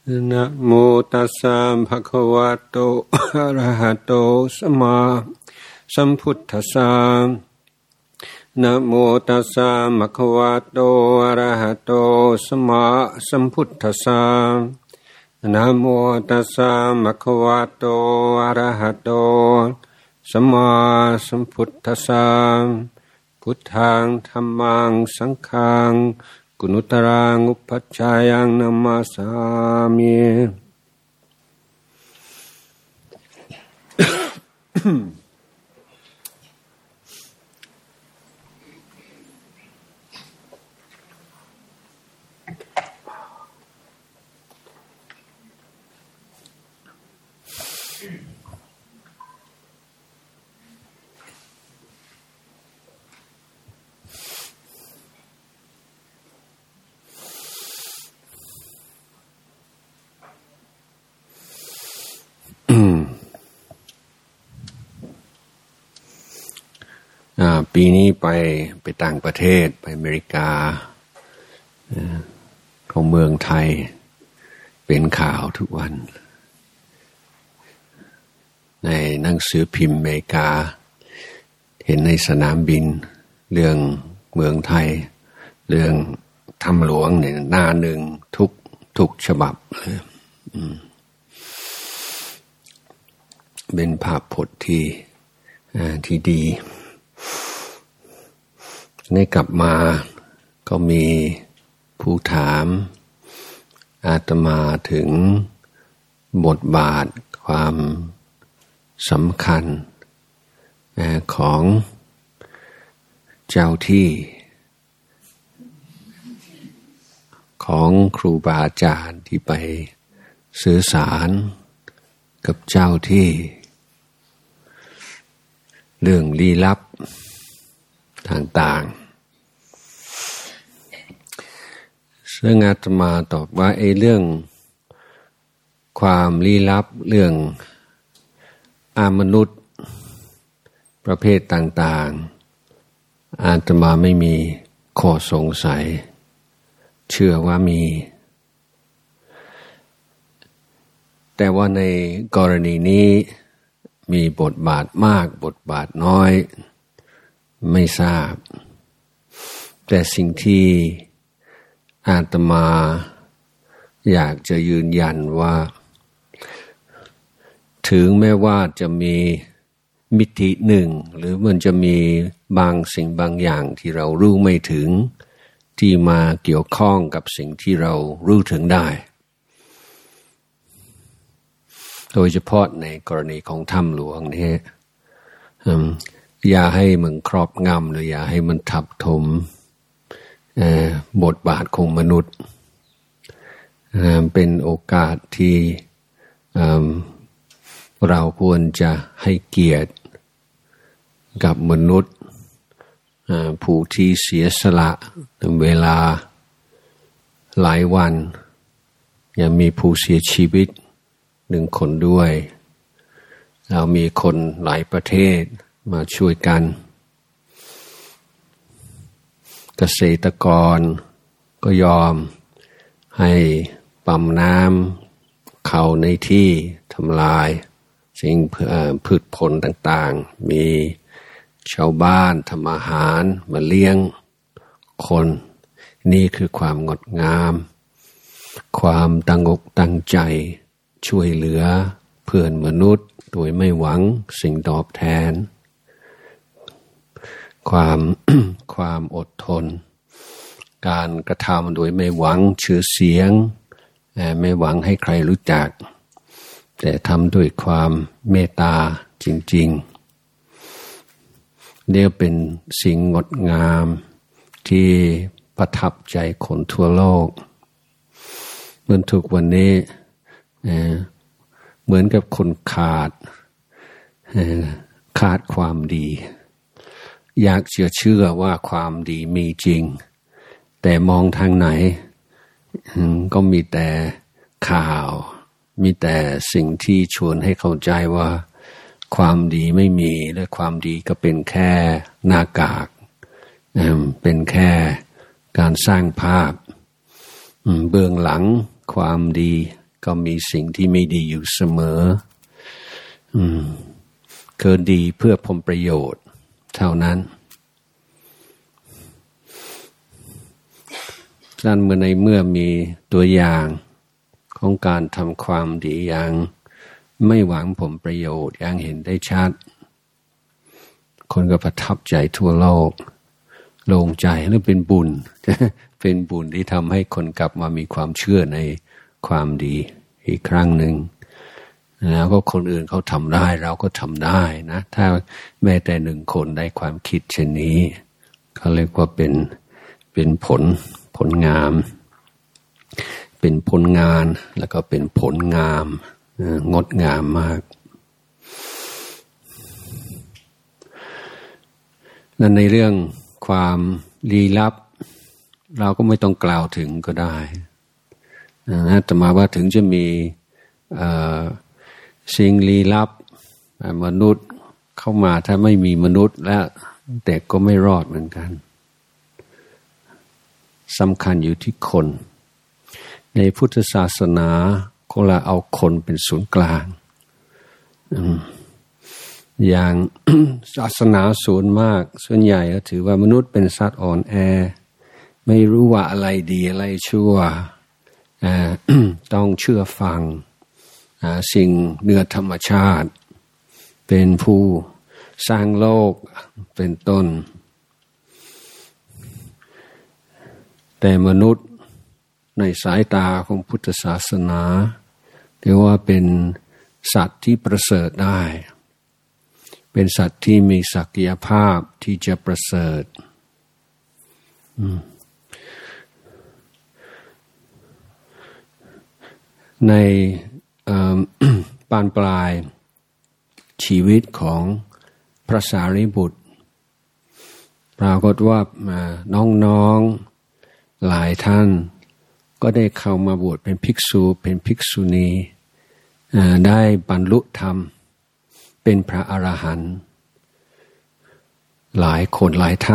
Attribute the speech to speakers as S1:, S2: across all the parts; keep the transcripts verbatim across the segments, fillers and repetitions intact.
S1: นะโมตัสสะภะคะวะโตอะระหะโตสัมมาสัมพุทธัสสะนะโมตัสสะภะคะวะโตอะระหะโตสัมมาสัมพุทธัสสะนะโมตัสสะภะคะวะโตอะระหะโตสัมมาสัมพุทธัสสะพุทธังธัมมังสังฆังกุณุตรังอุปัชฌายังนัมมาสามิปีนี้ไปไปต่างประเทศไปอเมริกาของเมืองไทยเป็นข่าวทุกวันในหนังสือพิมพ์อเมริกาเห็นในสนามบินเรื่องเมืองไทยเรื่องถ้ำหลวงเนี่ยหน้าหนึ่งทุกทุกฉบับเลยเป็นภาพพจน์ที่ที่ดีนี่กลับมาก็มีผู้ถามอาตมาถึงบทบาทความสำคัญของเจ้าที่ของครูบาอาจารย์ที่ไปสื่อสารกับเจ้าที่เรื่องลี้ลับต่างๆซึ่งอาตมาตอบว่าไอ้เรื่องความลี้ลับเรื่องอามนุษย์ประเภทต่างๆอาตมาไม่มีข้อสงสัยเชื่อว่ามีแต่ว่าในกรณีนี้มีบทบาทมากบทบาทน้อยไม่ทราบแต่สิ่งที่อาตมาอยากจะยืนยันว่าถึงแม้ว่าจะมีมิติหนึ่งหรือมันจะมีบางสิ่งบางอย่างที่เรารู้ไม่ถึงที่มาเกี่ยวข้องกับสิ่งที่เรารู้ถึงได้โดยเฉพาะในกรณีของถ้ำหลวงนี่อย่าให้มันครอบงำหรืออย่าให้มันทับถมบทบาทของมนุษย์เป็นโอกาสที่เราควรจะให้เกียรติกับมนุษย์ผู้ที่เสียสละเวลาหลายวันยังมีผู้เสียชีวิตหนึ่งคนด้วยเรามีคนหลายประเทศมาช่วยกันเกษตรกรก็ยอมให้ปั๊มน้ำเข้าในที่ทำลายสิ่งพืชผลต่างๆมีชาวบ้านทำอาหารมาเลี้ยงคนนี่คือความงดงามความตั้งอกตั้งใจช่วยเหลือเพื่อนมนุษย์โดยไม่หวังสิ่งตอบแทนความ ความอดทนการกระทำโดยไม่หวังชื่อเสียงไม่หวังให้ใครรู้จักแต่ทำด้วยความเมตตาจริงๆเนี่ยเป็นสิ่งงดงามที่ประทับใจคนทั่วโลกเมื่อทุกวันนี้เหมือนกับคนขาดขาดความดีอยากเชื่อเชื่อว่าความดีมีจริงแต่มองทางไหนก็มีแต่ข่าวมีแต่สิ่งที่ชวนให้เข้าใจว่าความดีไม่มีและความดีก็เป็นแค่หน้ากากเป็นแค่การสร้างภาพเบื้องหลังความดีก็มีสิ่งที่ไม่ดีอยู่เสมออืมคือดีเพื่อผลประโยชน์เท่านั้นนั่นเมื่อในเมื่อมีตัวอย่างของการทำความดีอย่างไม่หวังผลประโยชน์อย่างเห็นได้ชัดคนก็ประทับใจทั่วโลกโล่งใจและเป็นบุญเป็นบุญที่ทำให้คนกลับมามีความเชื่อในความดีอีกครั้งหนึ่งแล้วก็คนอื่นเขาทำได้เราก็ทำได้นะถ้าแม้แต่หนึ่งคนได้ความคิดเช่นนี้เขาเรียกว่าเป็นเป็นผลผลงามเป็นผลงานแล้วก็เป็นผลงามงดงามมากนั่นในเรื่องความลี้ลับเราก็ไม่ต้องกล่าวถึงก็ได้นะแต่มาว่าถึงจะมีสิ่งลี้ลับมนุษย์เข้ามาถ้าไม่มีมนุษย์แล้วแต่ก็ไม่รอดเหมือนกันสำคัญอยู่ที่คนในพุทธศาสนาก็เราเอาคนเป็นศูนย์กลางอย่าง ศาสนาส่วนมากส่วนใหญ่ก็ถือว่ามนุษย์เป็นสัตว์อ่อนแอไม่รู้ว่าอะไรดีอะไรชั่ว ต้องเชื่อฟังสิ่งเหนือธรรมชาติเป็นผู้สร้างโลกเป็นต้นแต่มนุษย์ในสายตาของพุทธศาสนาเรียกว่าเป็นสัตว์ที่ประเสริฐได้เป็นสัตว์ที่มีศักยภาพที่จะประเสริฐในปานปลายชีวิตของพระสารีบุตรปรากฏว่าน้องๆหลายท่านก็ได้เข้ามาบวชเป็นภิกษุเป็นภิกษุณีได้บรรลุธรรมเป็นพระอรหันต์หลายคนหลายท่าน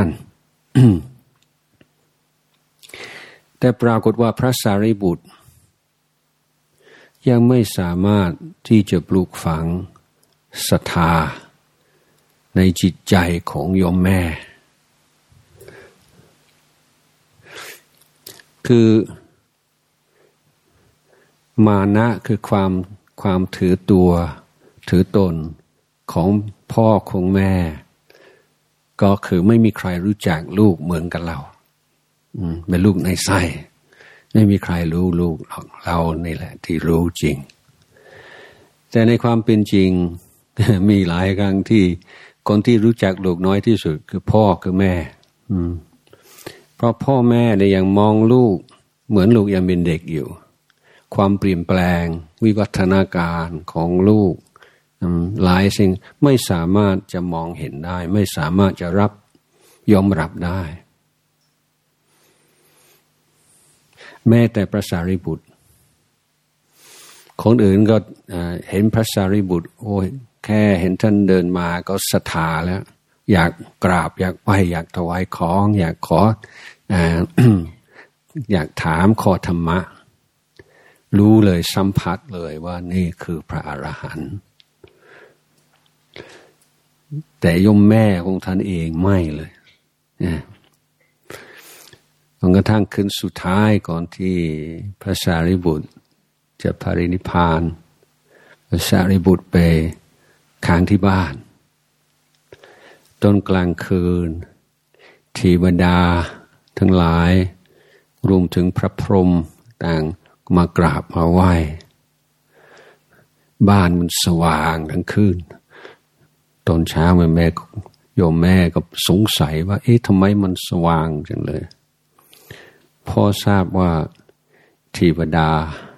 S1: แต่ปรากฏว่าพระสารีบุตรยังไม่สามารถที่จะปลูกฝังศรัทธาในจิตใจของโยมแม่คือมานะคือความความถือตัวถือตนของพ่อของแม่ก็คือไม่มีใครรู้จักลูกเหมือนกับเราเป็นลูกในไส้ไม่มีใครรู้ลูกเรานี่แหละที่รู้จริงแต่ในความเป็นจริงมีหลายครั้งที่คนที่รู้จักลูกน้อยที่สุดคือพ่อคือแม่เพราะพ่อแม่เนี่ยยังมองลูกเหมือนลูกยังเป็นเด็กอยู่ความเปลี่ยนแปลงวิวัฒนาการของลูกหลายสิ่งไม่สามารถจะมองเห็นได้ไม่สามารถจะรับยอมรับได้แม้แต่พระสารีบุตรคนอื่นก็เห็นพระสารีบุตรโอ้ยแค่เห็นท่านเดินมาก็ศรัทธาแล้วอยากกราบอยากไปอยากถวายของอยากขอ อยากถามขอธรรมะรู้เลยสัมผัสเลยว่านี่คือพระอรหันต์แต่โยมแม่ของท่านเองไม่เลยจนกระทั่งคืนสุดท้ายก่อนที่พระสารีบุตรจะปรินิพพานพระสารีบุตรไปค้างที่บ้านตอนกลางคืนเทวดาทั้งหลายรวมถึงพระพรหมต่างมากราบมาไหว้บ้านมันสว่างทั้งคืนตอนเช้าแม่แม่โยมแม่ก็สงสัยว่าเอ๊ะทำไมมันสว่างจังเลยพอทราบว่าเทวดา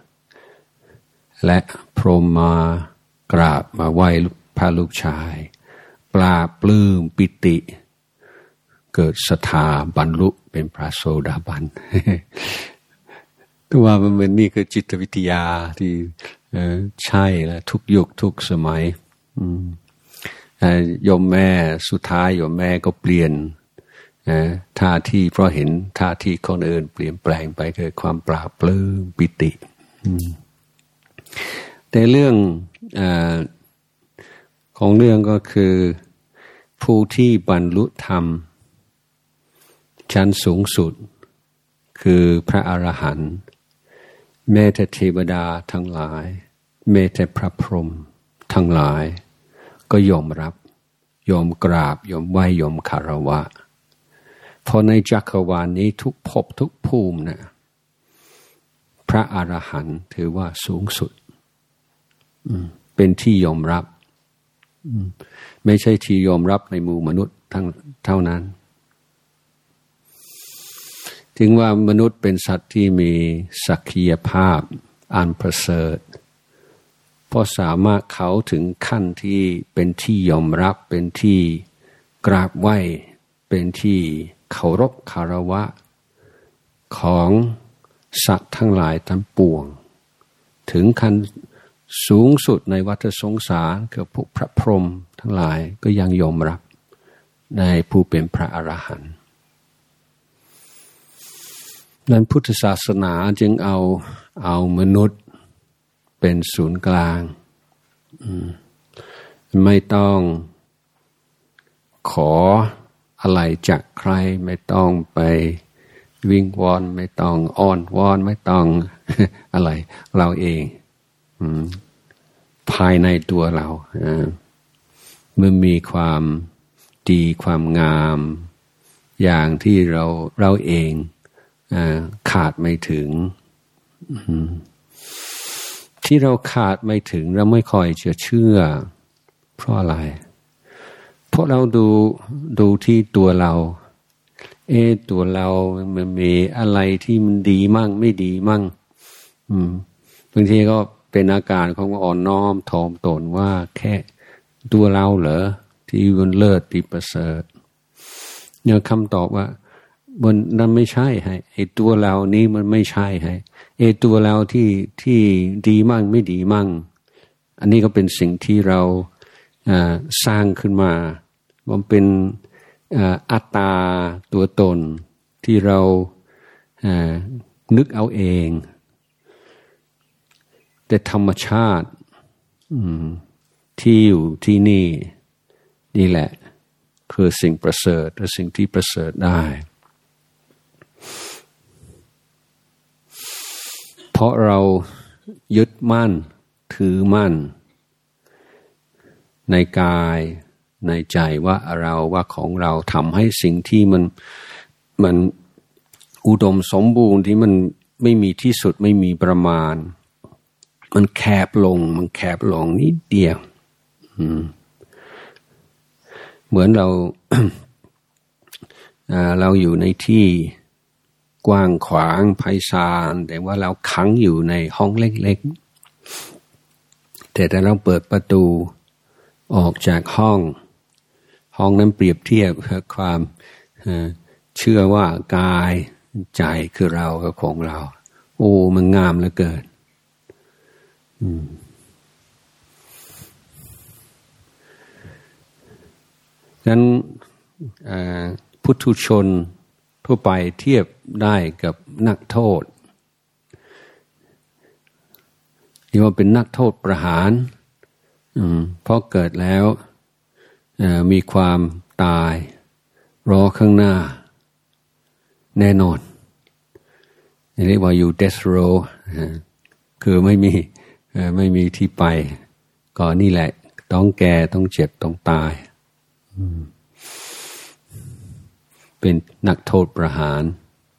S1: และพรหมมากราบมาไหว้พระลูกชายปลาปลื้มปิติเกิดศรัทธาบรรลุเป็นพระโสดาบัน ตัวมันเหมือนนี่คือจิตวิทยาที่ใช่แล้วทุกยุคทุกสมัยโยมแม่สุดท้ายโยมแม่ก็เปลี่ยนท่าที่เพราะเห็นท่าที่คนอื่นเปลี่ยนแปลงไปเกิดความปลาปลื้มปิติแต่เรื่องอ่าของเรื่องก็คือผู้ที่บรรลุธรรมชั้นสูงสุดคือพระอรหันต์แม้แต่เทวดาทั้งหลายแม้แต่พระพรหมทั้งหลายก็ยอมรับยอมกราบยอมไหว้ยอมคารวะเพราะในจักรวาลนี้ทุกภพทุกภูมินะพระอรหันต์ถือว่าสูงสุดเป็นที่ยอมรับไม่ใช่ที่ยอมรับในหมู่มนุษย์ทั้งเท่านั้นถึงว่ามนุษย์เป็นสัตว์ที่มีศักยภาพอันประเสริฐเพราะสามารถเข้าถึงขั้นที่เป็นที่ยอมรับเป็นที่กราบไหว้เป็นที่เคารพคารวะของสัตว์ทั้งหลายทั้งปวงถึงขั้นสูงสุดในวัฏสงสารคือพวกพระพรหมทั้งหลายก็ยังยอมรับในผู้เป็นพระอรหันต์นั้นพุทธศาสนาจึงเอาเอามนุษย์เป็นศูนย์กลางไม่ต้องขออะไรจากใครไม่ต้องไปวิงวอนไม่ต้องอ้อนวอนไม่ต้องอะไรเราเองภายในตัวเราเมื่อมีความดีความงามอย่างที่เราเราเองขาดไม่ถึงที่เราขาดไม่ถึงเราไม่ค่อยจะเชื่อเพราะอะไรเพราะเราดูดูที่ตัวเราเออตัวเรามันมีอะไรที่มันดีมั่งไม่ดีมั่งบางทีก็เป็นอาการของอ่อนน้อมถ่อมตนว่าแค่ตัวเราเหรอที่มันเลิศที่ประเสริฐเนี่ยคำตอบว่ามันนั่นไม่ใช่ให้ไอ้ตัวเรานี้มันไม่ใช่ให้ไอ้ตัวเราที่ที่ดีมั่งไม่ดีมั่งอันนี้ก็เป็นสิ่งที่เราสร้างขึ้นมามันเป็นอัตตาตัวตนที่เรานึกเอาเองแต่ธรรมชาติที่อยู่ที่นี่นี่แหละคือสิ่งประเสริฐและสิ่งที่ประเสริฐได้เพราะเรายึดมั่นถือมั่นในกายในใจว่าเราว่าของเราทำให้สิ่งที่มันมันอุดมสมบูรณ์ที่มันไม่มีที่สุดไม่มีประมาณมันแคบลงมันแคบลงนิดเดียวเหมือนเรา เราอยู่ในที่กว้างขวางไพศาลแต่ว่าเราขังอยู่ในห้องเล็กๆแต่ถ้าเราเปิดประตูออกจากห้องห้องนั้นเปรียบเทียบกับความเชื่อว่ากายใจคือเรากับของเราโอ้มันงามเหลือเกินงั้นพุทธชนทั่วไปเทียบได้กับนักโทษที่ว่าเป็นนักโทษประหารเพราะเกิดแล้วมีความตายรอข้างหน้าแน่นอนเรียกว่าอยู่ death row คือไม่มีไม่มีที่ไปก็นี่แหละต้องแก่ต้องเจ็บต้องตายเป็นนักโทษประหาร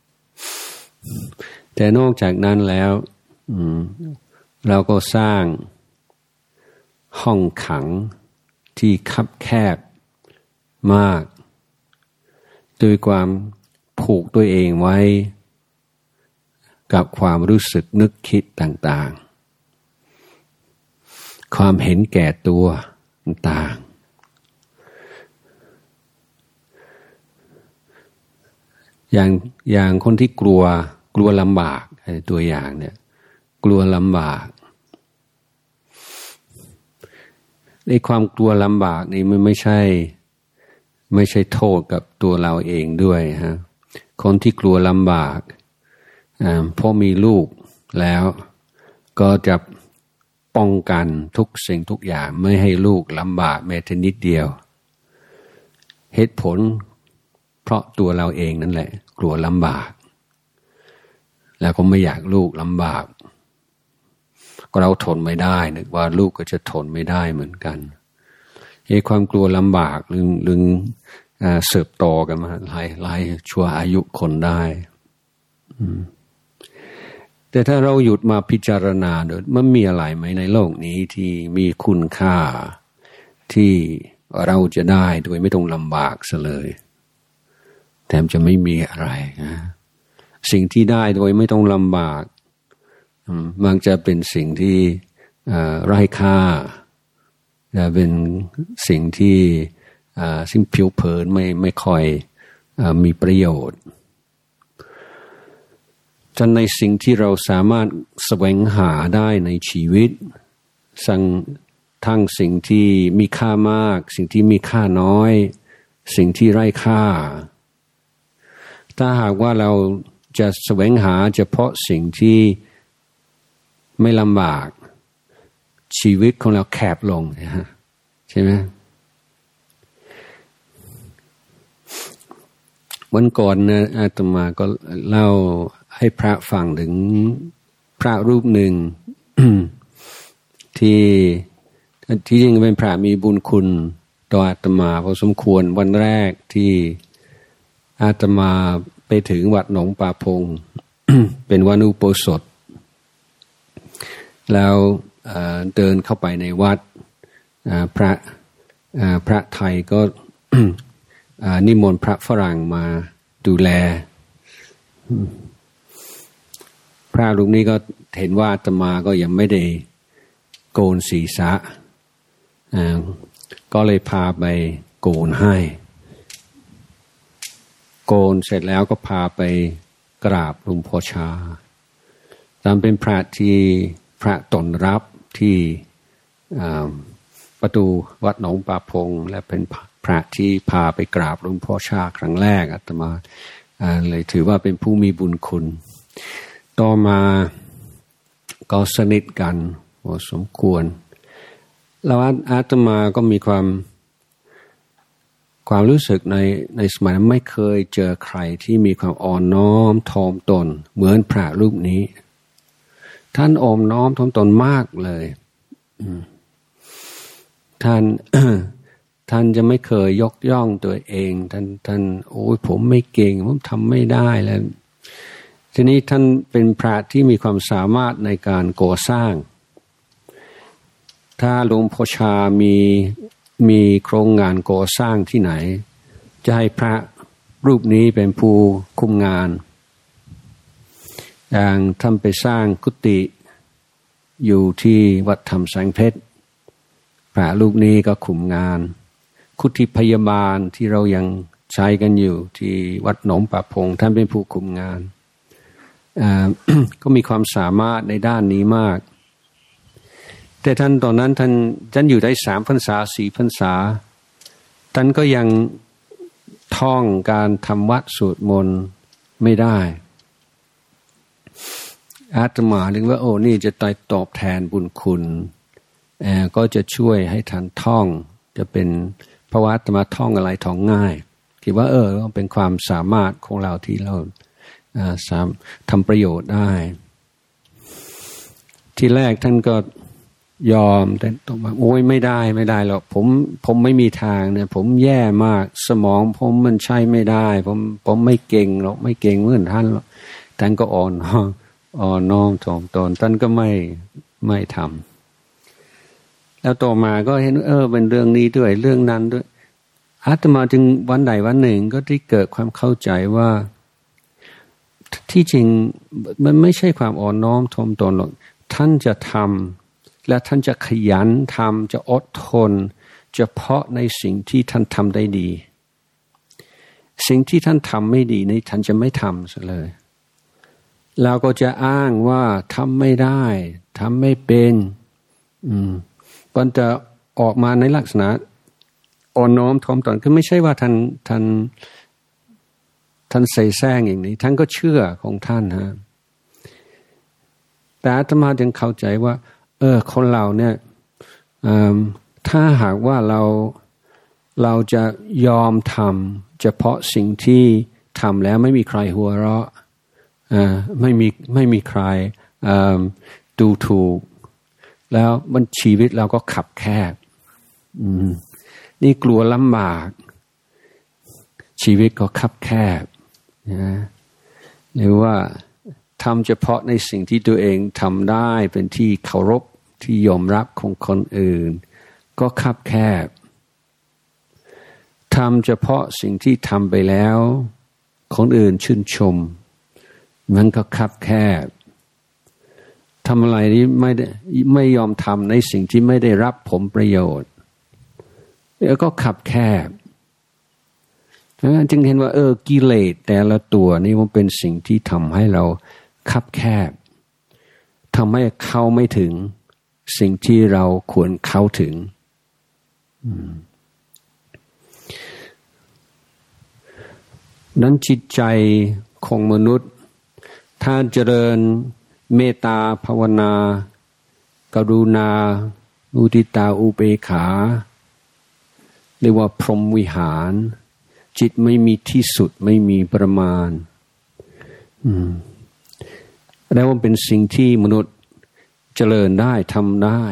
S1: แต่นอกจากนั้นแล้วเราก็สร้างห้องขังที่คับแคบมากโดยความผูกตัวเองไว้กับความรู้สึกนึกคิดต่างๆความเห็นแก่ตัวต่างๆอย่างอย่างคนที่กลัวกลัวลำบากตัวอย่างเนี่ยกลัวลำบากในความกลัวลำบากนี่มันไม่ใช่ไม่ใช่โทษกับตัวเราเองด้วยฮะคนที่กลัวลำบากอ่าพอมีลูกแล้วก็จะป้องกันทุกสิ่งทุกอย่างไม่ให้ลูกลำบากแม้แต่นิดเดียวเหตุผลเพราะตัวเราเองนั่นแหละกลัวลำบากแล้วก็ไม่อยากลูกลำบากก็เราทนไม่ได้นึกว่าลูกก็จะทนไม่ได้เหมือนกันไอ้ความกลัวลำบากลึงลึงเสิบโตกันมาหลายหลายชั่วอายุคนได้แต่ถ้าเราหยุดมาพิจารณาดูมันมีอะไรไหมในโลกนี้ที่มีคุณค่าที่เราจะได้โดยไม่ต้องลำบากซะเลยแถมจะไม่มีอะไรนะสิ่งที่ได้โดยไม่ต้องลำบากมันจะเป็นสิ่งที่ไร้ค่าจะเป็นสิ่งที่สิ่งผิวเผินไม่ไม่ค่อยมีประโยชน์จนในสิ่งที่เราสามารถแสวงหาได้ในชีวิตทั้งทั้งสิ่งที่มีค่ามากสิ่งที่มีค่าน้อยสิ่งที่ไร้ค่าถ้าหากว่าเราจะแสวงหาเฉพาะสิ่งที่ไม่ลำบากชีวิตของเราแคบลงนะฮะใช่ไหมวันก่อนนะอาตมาก็เล่าให้พระฟังถึงพระรูปหนึ่ง ที่ที่จริงเป็นพระมีบุญคุณต่ออาตมาพอสมควรวันแรกที่อาตมาไปถึงวัดหนองป่าพง เป็นวันอุโบสถแล้วเดินเข้าไปในวัดพระพระไทยก็ นิมนต์พระฝรั่งมาดูแลพระรูปนี้ก็เห็นว่าอาตมาก็ยังไม่ได้โกนศีรษะก็เลยพาไปโกนให้โกนเสร็จแล้วก็พาไปกราบหลวงพ่อชาตามเป็นพระที่พระตนรับที่ประตูวัดหนองป่าพงและเป็นพระที่พาไปกราบหลวงพ่อชาครั้งแรกอาตมาเลยถือว่าเป็นผู้มีบุญคุณต่อมาก็สนิทกันพอสมควรแล้วอาตมาก็มีความความรู้สึกในในสมัยนั้นไม่เคยเจอใครที่มีความอ่อนน้อมถ่อมตนเหมือนพระรูปนี้ท่านอ่อนน้อมถ่อมตนมากเลยท่าน ท่านจะไม่เคยยกย่องตัวเองท่านท่านโอ้ยผมไม่เก่งผมทำไม่ได้แล้วทีนี้ท่านเป็นพระที่มีความสามารถในการก่อสร้างถ้าหลวงพ่อชามีมีโครงงานก่อสร้างที่ไหนจะให้พระรูปนี้เป็นผู้คุมงานอย่างท่านไปสร้างกุฏิอยู่ที่วัดธรรมแสงเพชรพระรูปนี้ก็คุมงานกุฏิพยาบาลที่เรายังใช้กันอยู่ที่วัดหนองป่าพงท่านเป็นผู้คุมงาน ก็มีความสามารถในด้านนี้มากแต่ท่านตอนนั้นท่านท่านอยู่ได้สามพรรษาสี่พรรษาท่านก็ยังท่องการทำวัดสวดมนต์ไม่ได้อาตมาถึงว่าโอ้นี่จะตอบแทนบุญคุณเอ่อก็จะช่วยให้ท่านท่องจะเป็นเพราะว่าอาตมาท่องอะไรท่องง่ายคิดว่าเออเป็นความสามารถของเราที่เราอ่าสามทำประโยชน์ได้ที่แรกท่านก็ยอมแต่ต้องมาโอ้ยไม่ได้ไม่ได้หรอกผมผมไม่มีทางเนี่ยผมแย่มากสมองผมมันใช้ไม่ได้ผมผมไม่เก่งหรอกไม่เก่งเหมือนท่านหรอกท่านก็อ่อนอ่อนน้อมถ่อมตนท่านก็ไม่ไม่ทำแล้วต่อมาก็เห็นเออเป็นเรื่องนี้ด้วยเรื่องนั้นด้วยอาตมาจึงวันใดวันหนึ่งก็ได้เกิดความเข้าใจว่าที่จริงมันไม่ใช่ความอ่อนน้อมถ่อมตนหรอกท่านจะทำและท่านจะขยันทำจะอดทนเฉพาะในสิ่งที่ท่านทำได้ดีสิ่งที่ท่านทำไม่ดีนี่ท่านจะไม่ทำซะเลยเราก็จะอ้างว่าทำไม่ได้ทำไม่เป็นอืมมันจะออกมาในลักษณะอ่อนน้อมถ่อมตนคือไม่ใช่ว่าท่านท่านท่านใส่แซงอย่างนี้ท่านก็เชื่อของท่านฮะแต่อาตมาจึงเข้าใจว่าเออคนเราเนี่ยถ้าหากว่าเราเราจะยอมทำเฉพาะสิ่งที่ทำแล้วไม่มีใครหัวเราะอ่าไม่มีไม่มีใครดูถูกแล้วมันชีวิตเราก็ขับแคบอืมนี่กลัวลำบากชีวิตก็ขับแคบนะหรือว่าทำเฉพาะในสิ่งที่ตัวเองทำได้เป็นที่เคารพที่ยอมรับของคนอื่นก็คับแคบทำเฉพาะสิ่งที่ทำไปแล้วคนอื่นชื่นชมมันก็คับแคบทำอะไรที่ไม่ได้ไม่ยอมทำในสิ่งที่ไม่ได้รับผลประโยชน์แล้วก็คับแคบจึงเห็นว่าเออกิเลสแต่ละตัวนี่มันเป็นสิ่งที่ทำให้เราคับแคบทำให้เข้าไม่ถึงสิ่งที่เราควรเข้าถึงนั้นจิตใจของมนุษย์ถ้าเจริญเมตตาภาวนากรุณามุทิตาอุเบกขาเรียกว่าพรหมวิหารจิตไม่มีที่สุดไม่มีประมาณแล้วมันเป็นสิ่งที่มนุษย์เจริญได้ทำได้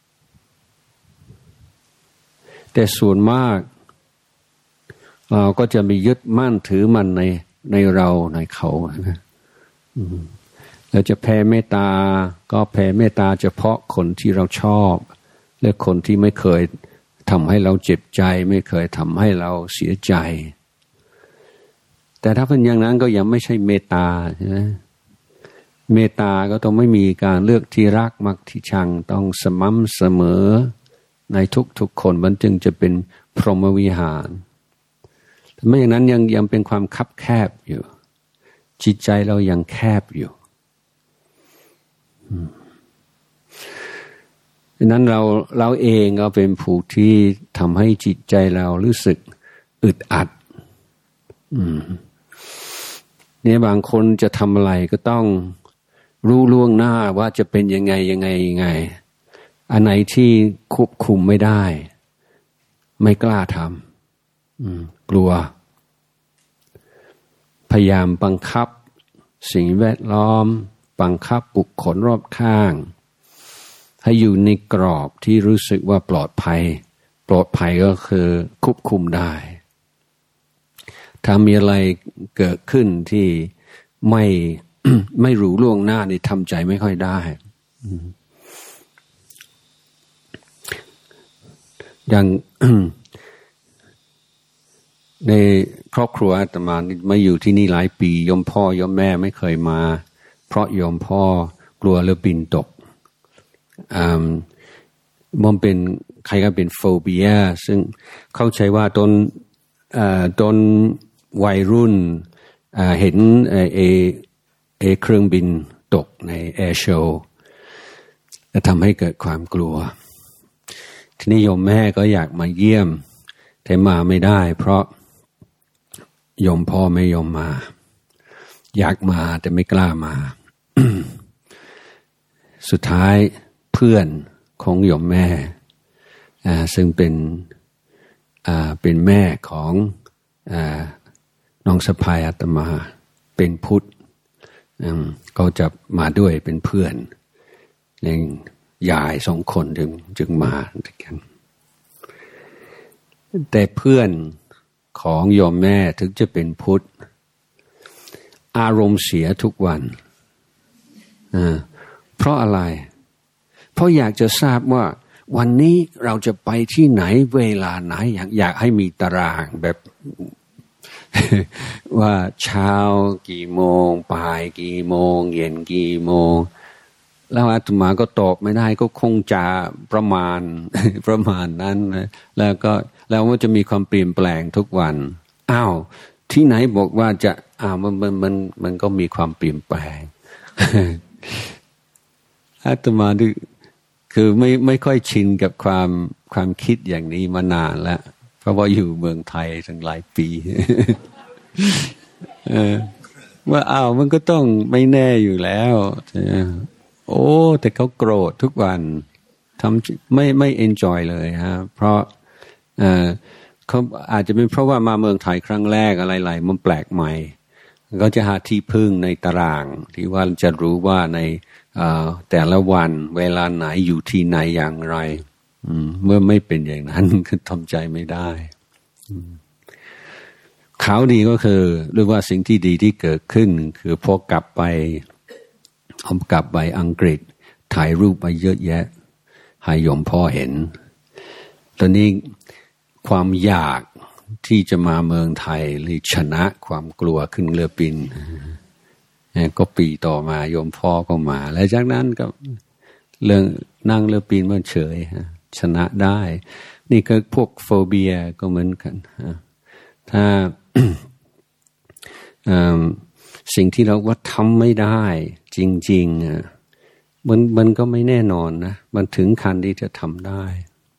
S1: แต่ส่วนมากเราก็จะมียึดมั่นถือมันในในเราในเขาเราจะแผ่เมตตาก็แผ่เมตตาเฉพาะคนที่เราชอบและคนที่ไม่เคยทำให้เราเจ็บใจไม่เคยทำให้เราเสียใจแต่ถ้าเป็นอย่างนั้นก็ยังไม่ใช่เมตตาใช่ไหมเมตตาก็ต้องไม่มีการเลือกที่รักมักที่ชังต้องสม่ำเสมอในทุกๆคนมันจึงจะเป็นพรหมวิหารแต่ไม่อย่างนั้นยังยังเป็นความคับแคบอยู่จิตใจเรายังแคบอยู่ดังนั้นเราเราเองก็เป็นผู้ที่ทำให้จิตใจเรารู้สึกอึดอัดเนี่ยบางคนจะทำอะไรก็ต้องรู้ล่วงหน้าว่าจะเป็นยังไงยังไงยังไงอันไหนที่ควบคุมไม่ได้ไม่กล้าทำกลัวพยายามบังคับสิ่งแวดล้อมบังคับบุคคลรอบข้างให้อยู่ในกรอบที่รู้สึกว่าปลอดภัยปลอดภัยก็คือควบคุมได้ถ้ามีอะไรเกิดขึ้นที่ไม่ ไม่รู้ล่วงหน้านี่ทำใจไม่ค่อยได้อย่าง ในครอบครัวอาตมามาอยู่ที่นี่หลายปียมพ่อยมแม่ไม่เคยมาเพราะยมพ่อกลัวเรือบินตกอ่ามันเป็นใครก็เป็นโฟเบียซึ่งเข้าใจว่าตอนอ่าตอนวัยรุ่นอ่าเห็นเอเอเอเครื่องบินตกในแอร์โชว์จะทำให้เกิดความกลัวทีนี้โยมแม่ก็อยากมาเยี่ยมแต่มาไม่ได้เพราะโยมพ่อไม่ยอมมาอยากมาแต่ไม่กล้ามา สุดท้ายเพื่อนของโยมแม่อ่าซึ่งเป็นอ่าเป็นแม่ของอ่าน้องสะใภ้อาตมาเป็นพุทธก็จะมาด้วยเป็นเพื่อนยังยายสองคนจึงจึงมาด้วยกันแต่เพื่อนของโยมแม่ถึงจะเป็นพุทธอารมณ์เสียทุกวันเพราะอะไรเพราะอยากจะทราบว่าวันนี้เราจะไปที่ไหนเวลาไหนอยากอยากให้มีตารางแบบ ว่าเช้ากี่โมงบ่ายกี่โมงเย็นกี่โมงแล้วอาตมาก็ตอบไม่ได้ก็คงจะประมาณ ประมาณนั้นแล้วก็แล้วมันจะมีความเปลี่ยนแปลงทุกวันอ้าวที่ไหนบอกว่าจะอ้าวมันมันมันมันก็มีความเปลี่ยนแปลง อาตมาดูคือไม่ไม่ค่อยชินกับความความคิดอย่างนี้มานานแล้วเพราะว่าอยู่เมืองไทยตั้งหลายปี เออว่าอ้าวมันก็ต้องไม่แน่อยู่แล้วโอ้แต่เขาโกรธทุกวันทำไม่ไม่เอนจอยเลยฮะเพราะเอ่อเขาอาจจะเป็นเพราะว่ามาเมืองไทยครั้งแรกอะไรๆมันแปลกใหม่ก็จะหาที่พึ่งในตารางที่ว่าจะรู้ว่าในแต่ละวันเวลาไหนอยู่ที่ไหนอย่างไรเมื่อไม่เป็นอย่างนั้นก็ทำใจไม่ได้ข่าวดีก็คือเรียกว่าสิ่งที่ดีที่เกิดขึ้นคือพอกลับไปผมกลับไปอังกฤษถ่ายรูปมาเยอะแยะให้โยมพ่อเห็นตอนนี้ความอยากที่จะมาเมืองไทยเลยชนะความกลัวขึ้นเรือบินก็ปีต่อมาโยมพ่อก็มาแล้วจากนั้นก็เรื่องนั่งเรือบินมันเฉยชนะได้นี่ก็พวกโฟเบียก็เหมือนกันถ้า สิ่งที่เราว่าทำไม่ได้จริงๆมันมันก็ไม่แน่นอนนะมันถึงขั้นที่จะทำได้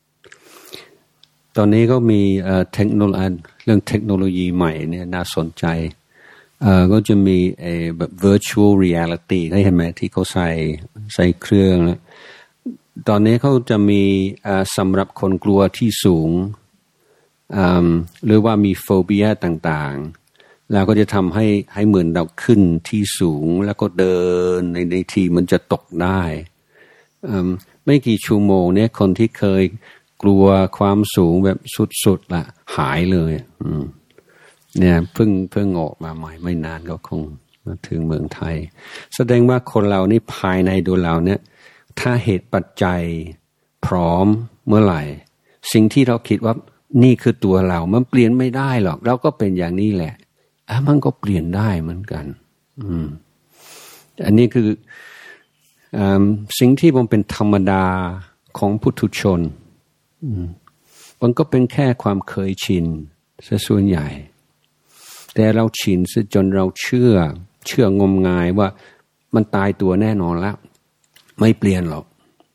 S1: ตอนนี้ก็มีเทคโนโลยีเรื่องเทคโนโลยีใหม่เนี่ยน่าสนใจก็จะมีแบบ virtual reality ได้เห็นไหมที่เขาใส่ใส่เครื่องตอนนี้เขาจะมีสำหรับคนกลัวที่สูงหรือว่ามีโฟเบียต่างๆแล้วก็จะทำให้ให้เหมือนเราขึ้นที่สูงแล้วก็เดินในในที่มันจะตกได้ไม่กี่ชั่วโมงเนี่ยคนที่เคยกลัวความสูงแบบสุดๆละหายเลยเนี่ยเพิ่งเพิ่งออกมาใหม่ไม่นานก็คงมาถึงเมืองไทยแสดงว่าคนเรานี่ภายในตัวเราเนี่ยถ้าเหตุปัจจัยพร้อมเมื่อไหร่สิ่งที่เราคิดว่านี่คือตัวเรามันเปลี่ยนไม่ได้หรอกเราก็เป็นอย่างนี้แหละอ่ะมันก็เปลี่ยนได้เหมือนกันอืมอันนี้คืออ่าสิ่งที่มันเป็นธรรมดาของปุถุชนมันก็เป็นแค่ความเคยชินซะส่วนใหญ่แต่เราชินซะจนเราเชื่อเชื่องมงายว่ามันตายตัวแน่นอนแล้วไม่เปลี่ยนหรอก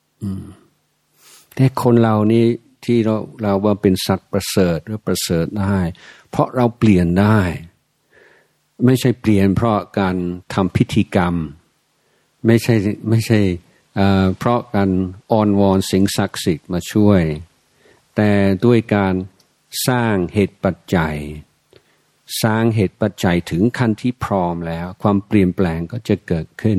S1: แต่คนเรานี่ที่เราเราว่าเป็นสัตว์ประเสริฐหรือประเสริฐได้เพราะเราเปลี่ยนได้ไม่ใช่เปลี่ยนเพราะการทำพิธีกรรมไม่ใช่ไม่ใช่เพราะการอ้อนวอนสิ่งศักดิ์สิทธิ์มาช่วยแต่ด้วยการสร้างเหตุปัจจัยสร้างเหตุปัจจัยถึงขั้นที่พร้อมแล้วความเปลี่ยนแปลงก็จะเกิดขึ้น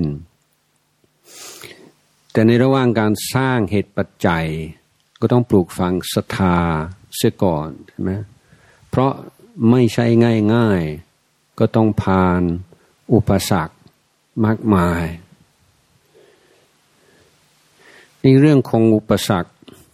S1: แต่ในระหว่างการสร้างเหตุปัจจัยก็ต้องปลูกฝังศรัทธาเสียก่อนใช่ไหมเพราะไม่ใช่ง่ายๆก็ต้องผ่านอุปสรรคมากมายในเรื่องของอุปสรรค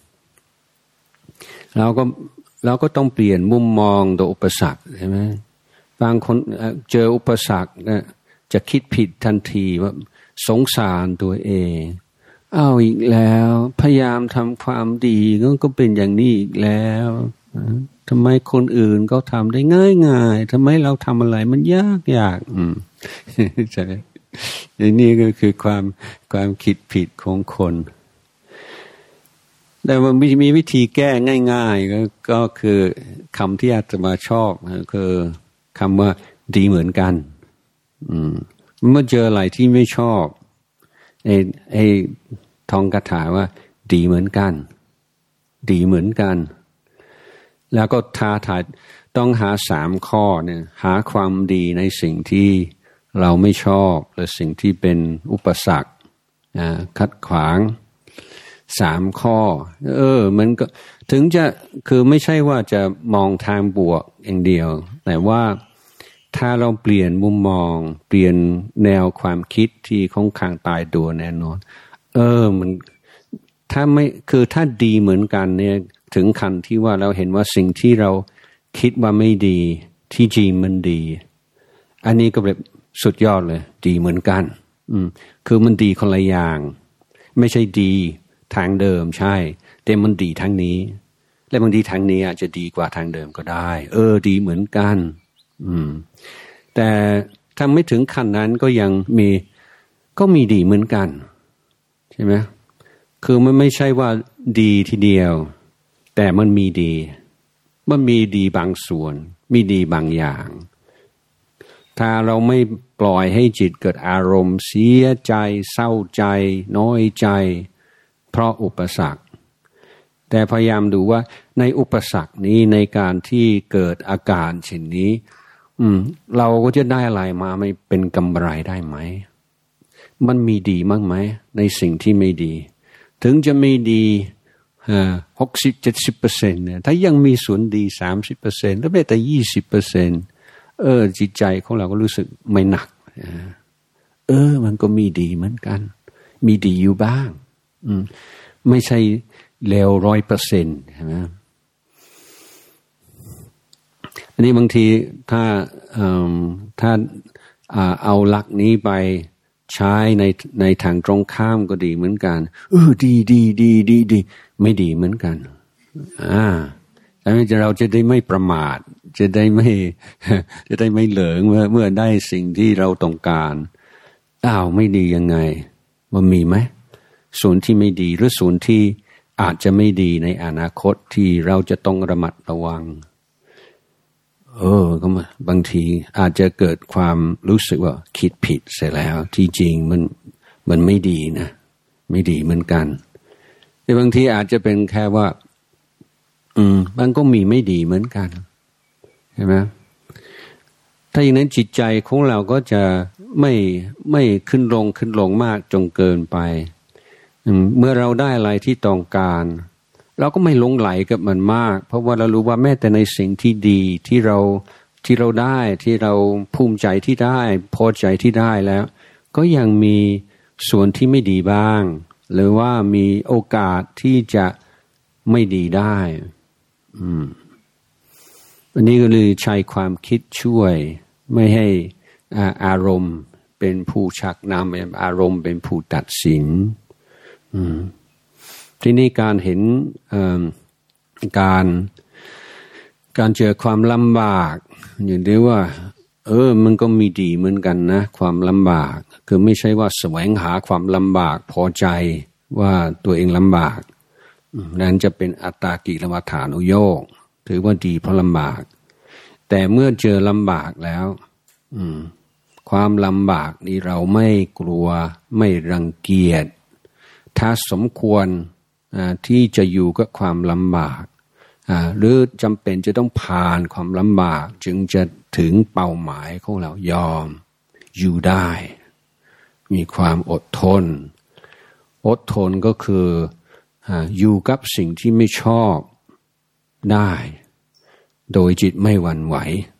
S1: เราก็เราก็ต้องเปลี่ยนมุมมองต่ออุปสรรคใช่ไหมบางคนเจออุปสรรคจะคิดผิดทันทีว่าสงสารตัวเองอ้าวอีกแล้วพยายามทำความดีก็เป็นอย่างนี้อีกแล้วทำไมคนอื่นก็ทำได้ง่ายๆทำไมเราทำอะไรมันยากยากอืมใช่นี่ก็คือความความคิดผิดของคนแต่มันมีมีวิธีแก้ง่ายๆก็ก็คือคำที่อาตมาชอบคือคำว่าดีเหมือนกันอืมเมื่อเจออะไรที่ไม่ชอบไอ้ไอ้ท่องคาถาว่าดีเหมือนกันดีเหมือนกันแล้วก็ท้าทายต้องหาสามข้อเนี่ยหาความดีในสิ่งที่เราไม่ชอบหรือสิ่งที่เป็นอุปสรรคอ่าขัดขวางสามข้อเออมันก็ถึงจะคือไม่ใช่ว่าจะมองทางบวกอย่างเดียวแต่ว่าถ้าเราเปลี่ยนมุมมองเปลี่ยนแนวความคิดที่ค่อนข้างตายตัวแน่นอนเออมันถ้าไม่คือถ้าดีเหมือนกันเนี่ยถึงขั้นที่ว่าเราเห็นว่าสิ่งที่เราคิดว่าไม่ดีที่จริงมันดีอันนี้ก็แบบสุดยอดเลยดีเหมือนกันอืมคือมันดีคนละอย่างไม่ใช่ดีทางเดิมใช่แต่มันดีทางนี้และบางทีทางนี้อาจจะดีกว่าทางเดิมก็ได้เออดีเหมือนกันอืมแต่ถ้าไม่ถึงขั้นนั้นก็ยังมีก็มีดีเหมือนกันใช่ไหมคือมันไม่ใช่ว่าดีทีเดียวแต่มันมีดีมันมีดีบางส่วนมีดีบางอย่างทถ้าเราไม่ปล่อยให้จิตเกิดอารมณ์เสียใจเศร้าใจน้อยใจเพราะอุปสรรคแต่พยายามดูว่าในอุปสรรคนี้ในการที่เกิดอาการเช่นนี้อืมเราก็จะได้อะไรมาไม่เป็นกำไรได้ไหมมันมีดีมั้งไหมในสิ่งที่ไม่ดีถึงจะไม่ดีหกสิบเจ็ดสิบเปอร์เซ็นต์เนี่ยถ้ายังมีส่วนดีสามสิบเปอร์เซ็นต์แล้วแม้แต่ยี่สิบเปอร์เซ็นต์เออจิตใจของเราก็รู้สึกไม่หนักเออมันก็มีดีเหมือนกันมีดีอยู่บ้างอืมไม่ใช่เลวร้อยเปอร์เซ็นต์ใช่ไหมอันนี้บางทีถ้าถ้าเอาหลักนี้ไปใช้ในในทางตรงข้ามก็ดีเหมือนกันเออดีดีดีดีดีไม่ดีเหมือนกันอ่าแต่เราจะได้ไม่ประมาทจะได้ไม่จะได้ไม่เหลิงเมื่อเมื่อได้สิ่งที่เราต้องการอ้าวไม่ดียังไงมันมีไหมส่วนที่ไม่ดีหรือส่วนที่อาจจะไม่ดีในอนาคตที่เราจะต้องระมัดระวังเออก็บางทีอาจจะเกิดความรู้สึกว่าคิดผิดเสียแล้วที่จริงมันมันไม่ดีนะไม่ดีเหมือนกันแต่บางทีอาจจะเป็นแค่ว่าอืมมันก็มีไม่ดีเหมือนกันใช่ไหมถ้าอย่างนั้นจิตใจของเราก็จะไม่ไม่ขึ้นลงขึ้นลงมากจนเกินไปเมื่อเราได้อะไรที่ต้องการเราก็ไม่หลงไหลกับมันมากเพราะว่าเรารู้ว่าแม้แต่ในสิ่งที่ดีที่เราที่เราได้ที่เราภูมิใจที่ได้พอใจที่ได้แล้วก็ยังมีส่วนที่ไม่ดีบ้างหรือว่ามีโอกาสที่จะไม่ดีได้อืมอันนี้ก็เลยใช้ความคิดช่วยไม่ให้อารมณ์เป็นผู้ชักนำอารมณ์เป็นผู้ตัดสินอืมที่นี่การเห็นการการเจอความลำบากอย่างที่ว่าเออมันก็มีดีเหมือนกันนะความลำบากคือไม่ใช่ว่าแสวงหาความลำบากพอใจว่าตัวเองลำบากนั้นจะเป็นอัตตากิลมัฏฐานุโยคถือว่าดีเพราะลำบากแต่เมื่อเจอลำบากแล้วความลำบากนี้เราไม่กลัวไม่รังเกียจถ้าสมควรที่จะอยู่กับความลำบากหรือจำเป็นจะต้องผ่านความลำบากจึงจะถึงเป้าหมายของเรายอมอยู่ได้มีความอดทนอดทนก็คืออยู่กับสิ่งที่ไม่ชอบได้โดยจิตไม่หวั่นไหว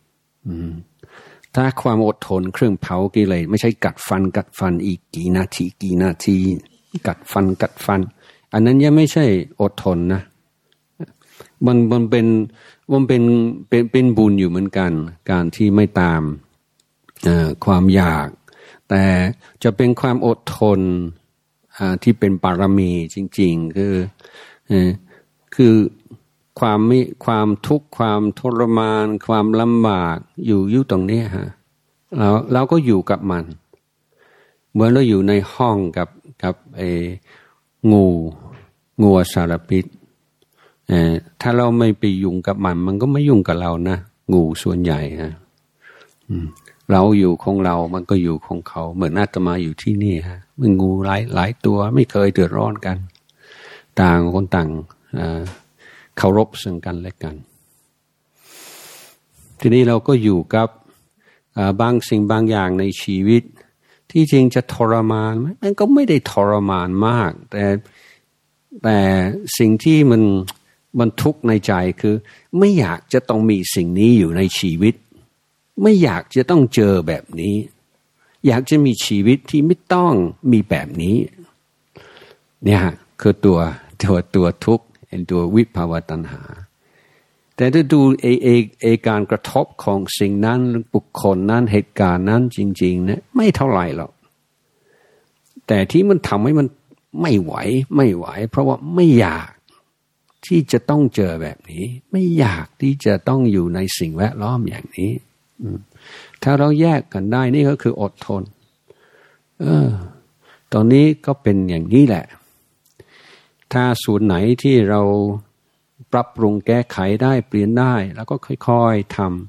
S1: ถ้าความอดทนเครื่องเผากิเลสไม่ใช่กัดฟันกัดฟันอีกกี่นาทีกี่นาทีกัดฟันกัดฟันอันนั้นยังไม่ใช่อดทนนะมันมันเป็นมันเป็นเป็นเป็นบุญอยู่เหมือนกันการที่ไม่ตามความอยากแต่จะเป็นความอดทนที่เป็นปารมีจริงๆคือคือความไม่ความทุกข์ความทรมานความลำบากอยู่อยู่ตรงนี้ฮะเราเราก็อยู่กับมันเหมือนเราอยู่ในห้องกับกับไอ้งูงูสารพิษเอ่อถ้าเราไม่ไปยุ่งกับมันมันก็ไม่ยุ่งกับเรานะงูส่วนใหญ่ฮะเราอยู่ของเรามันก็อยู่ของเขาเหมือนอาตมาอยู่ที่นี่ฮะมันงูหลายหลายตัวไม่เคยเดือดร้อนกันต่างคนต่างเคารพซึ่งกันและกันทีนี้เราก็อยู่กับบางสิ่งบางอย่างในชีวิตที่จริงจะทรมานไหมมันก็ไม่ได้ทรมานมากแต่แต่สิ่งที่มันมันทุกข์ในใจคือไม่อยากจะต้องมีสิ่งนี้อยู่ในชีวิตไม่อยากจะต้องเจอแบบนี้อยากจะมีชีวิตที่ไม่ต้องมีแบบนี้เนี่ยคือตัวตัวตัวทุกข์เป็นตัววิภาวตัณหาแต่ถ้าดูเอเอเอการกระทบของสิ่งนั้นบุคคลนั้นเหตุการณ์นั้นจริงๆเนี่ยไม่เท่าไหร่หรอกแต่ที่มันทำให้มันไม่ไหวไม่ไหวเพราะว่าไม่อยากที่จะต้องเจอแบบนี้ไม่อยากที่จะต้องอยู่ในสิ่งแวดล้อมอย่างนี้ถ้าเราแยกกันได้นี่ก็คืออดทนเออตอนนี้ก็เป็นอย่างนี้แหละถ้าส่วนไหนที่เราปรับปรุงแก้ไขได้เปลี่ยนได้แล้วก็ค่อยๆทำ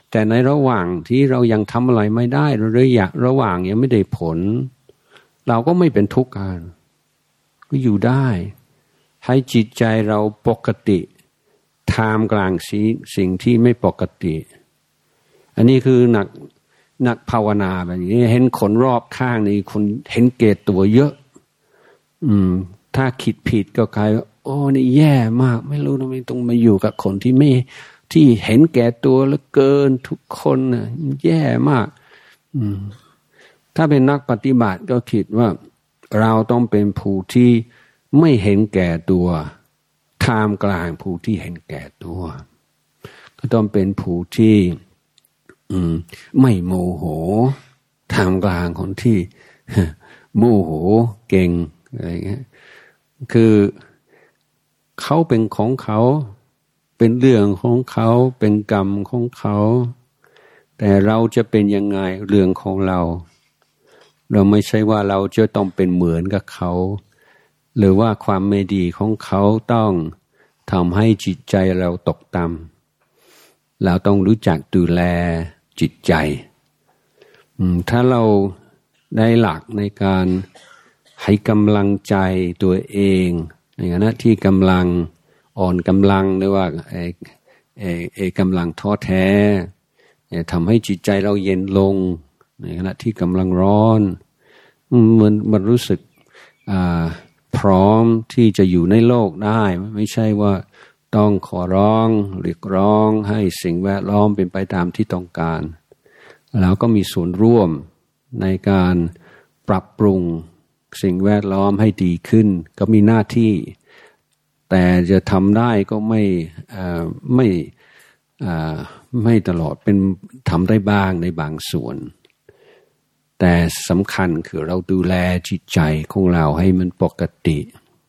S1: แต่ในระหว่างที่เรายังทำอะไรไม่ได้หรืออยากระหว่างยังไม่ได้ผลเราก็ไม่เป็นทุกข์กันก็อยู่ได้ให้จิตใจเราปกติท่ามกลางสิ่งที่ไม่ปกติอันนี้คือนักนักภาวนาแบบนี้เห็นคนรอบข้างนี่คนเห็นเกตตัวเยอะอืมถ้าคิดผิดก็กลายว่าโอ้นี่แย่มากไม่รู้ทำไมต้องมาอยู่กับคนที่ไม่ที่เห็นแก่ตัวเหลือเกินทุกคนน่ะแย่มากอืมถ้าเป็นนักปฏิบัติก็คิดว่าเราต้องเป็นผู้ที่ไม่เห็นแก่ตัวท่ามกลางผู้ที่เห็นแก่ตัวก็ต้องเป็นผู้ที่อืมไม่โมโหท่ามกลางคนที่โมโหเก่งอะไรเงี้ยคือเขาเป็นของเขาเป็นเรื่องของเขาเป็นกรรมของเขาแต่เราจะเป็นยังไงเรื่องของเราเราไม่ใช่ว่าเราจะต้องเป็นเหมือนกับเขาหรือว่าความไม่ดีของเขาต้องทำให้จิตใจเราตกต่ำเราต้องรู้จักดูแลจิตใจถ้าเราได้หลักในการให้กำลังใจตัวเองในขณะที่กำลังอ่อนกำลังหรือว่าไอ้ไอ้ไอ้กำลังท้อแท้ทำให้จิตใจเราเย็นลงในขณะที่กำลังร้อนมันมันรู้สึกอ่าพร้อมที่จะอยู่ในโลกได้ไม่ใช่ว่าต้องขอร้องเรียกร้องให้สิ่งแวดล้อมเป็นไปตามที่ต้องการแล้วก็มีส่วนร่วมในการปรับปรุงสิ่งแวดล้อมให้ดีขึ้นก็มีหน้าที่แต่จะทำได้ก็ไม่อ่าไม่อ่าไม่ตลอดเป็นทำได้บ้างในบางส่วนแต่สำคัญคือเราดูแลจิตใจของเราให้มันปกติ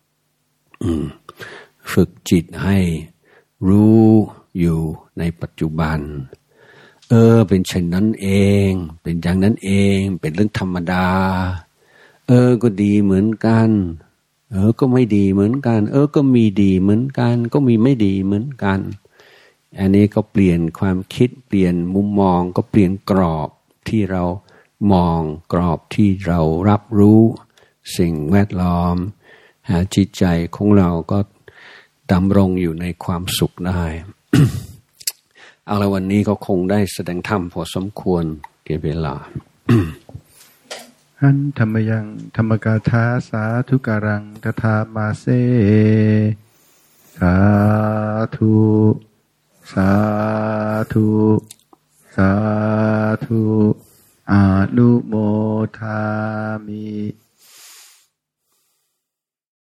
S1: ฝึกจิตให้รู้อยู่ในปัจจุบันเออเป็นเช่นนั้นเองเป็นอย่างนั้นเองเป็นเรื่องธรรมดาเออก็ดีเหมือนกันเออก็ไม่ดีเหมือนกันเออก็มีดีเหมือนกันก็มีไม่ดีเหมือนกันอันนี้ก็เปลี่ยนความคิดเปลี่ยนมุมมองก็เปลี่ยนกรอบที่เรามองกรอบที่เรารับรู้สิ่งแวดล้อมหาจิตใจของเราก็ดำรงอยู่ในความสุขได้ เอาละวันนี้ก็คงได้แสดงธรรมพอสมควรเก็บเวลา
S2: หันธรรมยังธรรมกาถาสาธุการังตถามาเสสาธุสาธุสาธุอนุโมทามิ